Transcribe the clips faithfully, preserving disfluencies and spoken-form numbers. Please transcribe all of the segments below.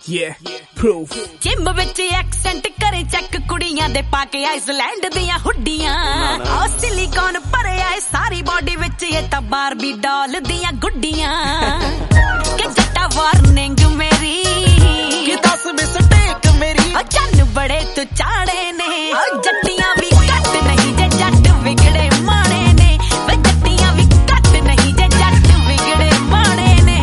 Yeah, proof. Gym ਵਿੱਚ accent ਕਰੇ check ਕੁੜੀਆਂ ਦੇ ਪਾ ਕੇ ਆਈਸਲੈਂਡ ਦੀਆਂ ਹੁੱਡੀਆਂ ਆ ਸਿਲੀਕਨ ਭਰਿਆ ਏ ਸਾਰੀ ਬਾਡੀ ਵਿੱਚ ਇਹ ਤਾਂ ਬਾਰਬੀ ਡਾਲ ਦੀਆਂ ਗੁੱਡੀਆਂ ਕਿ ਜੱਟਾ ਵਾਰਨਿੰਗ ਮੇਰੀ ਕਿ ਦੱਸ ਮਿਸਟੇਕ ਮੇਰੀ ਆ ਚੰਨ ਬੜੇ ਤੂੰ ਚਾੜੇ ਨੇ ਆ ਜੱਟੀਆਂ ਵੀ ਘੱਟ ਨਹੀਂ ਜੇ ਜੱਟ ਵਿਗੜੇ ਮਾਣੇ ਨੇ ਵੇ ਜੱਟੀਆਂ ਵੀ ਘੱਟ ਨਹੀਂ ਜੇ ਜੱਟ ਵਿਗੜੇ ਮਾਣੇ ਨੇ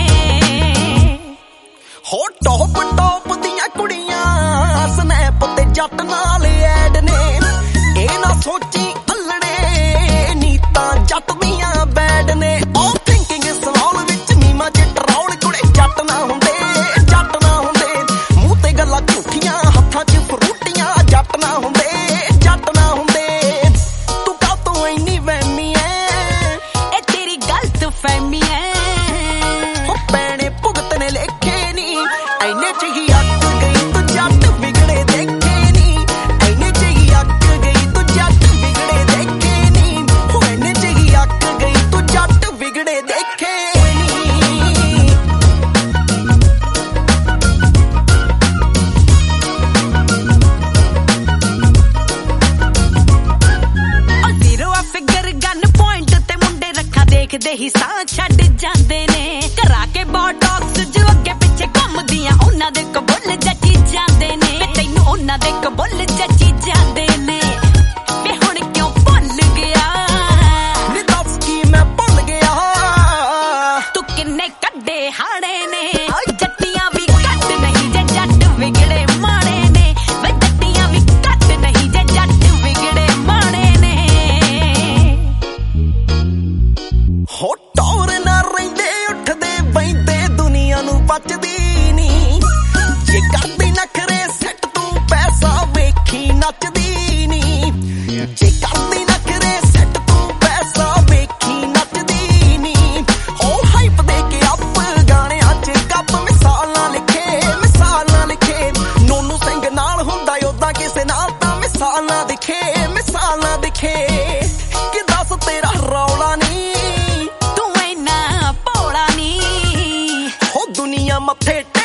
ਹੋ ਟੌਪ ਟੌਪ ਦੀਆਂ ਕੁੜੀਆਂ ਸਨੈਪ ਤੇ ਜੱਟ ਨਾਲ ਐਡ ਨੇ ਇਹ ਨਾ ਸੋਚੀ ਅਲੜੇ ਨੀ ਤਾਂ ਜੱਟ ਦੀਆਂ ਬੈਡ ਨੇ ਆਲ ਥਿੰਕਿੰਗ ਇਸ ਸਵਾਲ ਵਿੱਚ ਨੀਮਾ ਚ ਟਰੌਲ ਕੁੜੇ ਜੱਟ ਨਾ ਹੁੰਦੇ ਜੱਟ ਨਾ ਹੁੰਦੇ ਮੂੰਹ ਤੇ ਗੱਲਾਂ ਝੂਠੀਆਂ ਹੱਥਾਂ 'ਚ ਫਰੂਟੀਆਂ ਜੱਟ ਨਾ ਹੁੰਦੇ ਜੱਟ ਨਾ ਹੁੰਦੇ ਤੂੰ ਕਾਹ ਤੋਂ ਇੰਨੀ ਵਹਿਮੀ ਐ ਇਹ ਤੇਰੀ ਗਲਤ ਫਹਿਮੀ ਐ ਹੋ ਪੈਣੇ ਭੁਗਤ ਨੇ ਲੇਖੇ ਨੀ ਐਨੇ ਚ ਹੀ ਅੱਕ ਗਈ ਤੂੰ ਜੱਟ ਵਿਗੜੇ ਦੇਖੇ ਨੀ ਐਨੇ ਚ ਹੀ ਅੱਕ ਗਈ ਤੂੰ ਜੱਟ ਵਿਗੜੇ ਦੇਖੇ ਨੀ ਹੋ ਐਨੇ ਚ ਹੀ ਅੱਕ ਗਈ ਤੂੰ ਜੱਟ ਵਿਗੜੇ ਦੇਖੇ ਨੀ ਉਹ ਜ਼ੀਰੋ ਆ ਫਿਗਰ ਗਨ ਪੁਆਇੰਟ ਤੇ ਮੁੰਡੇ ਰੱਖਾਂ ਦੇਖਦੇ ਹੀ ਸਾਹ ਛੱਡ ਜਾਂਦੇ ਨੇ ਕਰਾ ਕੇ ਬੋਟੌਕਸ ਜੋ ਅੱਗੇ ਪਿੱਛੇ ਘੁੰਮਦੀਆਂ ਉਹਨਾਂ ਦੇ ਕਬੁੱਲ ਜੱਜੀ ਜਾਂਦੇ ਨੇ ਵੇ ਤੈਨੂੰ ਉਹਨਾਂ ਦੇ ਕਬੁੱਲ ਜੱਜੀ ਜਾਂਦੇ ਨੇ ਵੇ ਹੁਣ ਕਿਉਂ ਭੁੱਲ ਗਿਆ ਨੀ ਦੱਸ ਕੀ ਮੈਂ ਭੁੱਲ ਗਿਆ ਤੂੰ ਕਿੰਨੇ ਕੱਢੇ ਹਾੜੇ ਨੇ ਓ ਜੱਟੀਆਂ ਵੀ ਘੱਟ ਨਹੀਂ ਜੇ ਜੱਟ ਵਿਗੜੇ ਮਾਣੇ ਨੇ ਵੇ ਜੱਟੀਆਂ ਵੀ ਘੱਟ ਨਹੀਂ ਜੇ ਜੱਟ ਵਿਗੜੇ ਮਾਣੇ ਨੇ ਹੋ ਟੌਰ ਨਾ ਰਹਿੰਦੇ ਉੱਠਦੇ ਬੈਂਦੇ ਦੁਨੀਆ ਨੂੰ ਬਚਦੀ ਨੀ ਜੇ ਕਰਦੀ ਨਖਰੇ ਸੈੱਟ ਤੂੰ ਪੈਸਾ ਵੇਖੀ ਨੱਚਦੀ ਨੀ ਜੇ ਕਰਦੀ ਨਖਰੇ ਸੈੱਟ ਤੂੰ ਪੈਸਾ ਵੇਖੀ ਨੱਚਦੀ ਨੀ ਉਹ ਹਾਈਪ ਦੇ ਕੇ ਅੱਪ ਗਾਣਿਆਂ 'ਚ ਗੱਪ ਮਿਸਾਲਾਂ ਲਿਖੇ ਮਿਸਾਲਾਂ ਲਿਖੇ ਨੋਨੂ ਸਿੰਘ ਨਾਲ ਹੁੰਦਾ ਓਦਾਂ ਕਿਸੇ ਨਾਲ ਤਾਂ ਮਿਸਾਲਾਂ ਦਿਖੇ ਮਿਸਾਲਾਂ ਦਿਖੇ ਕਿ ਦੱਸ ਤੇਰਾ ਰੌਲਾ ਨੀ ਤੂੰ ਇੰਨਾ ਭੋਲਾ ਨੀ ਹੋ ਦੁਨੀਆ ਮੱਥੇ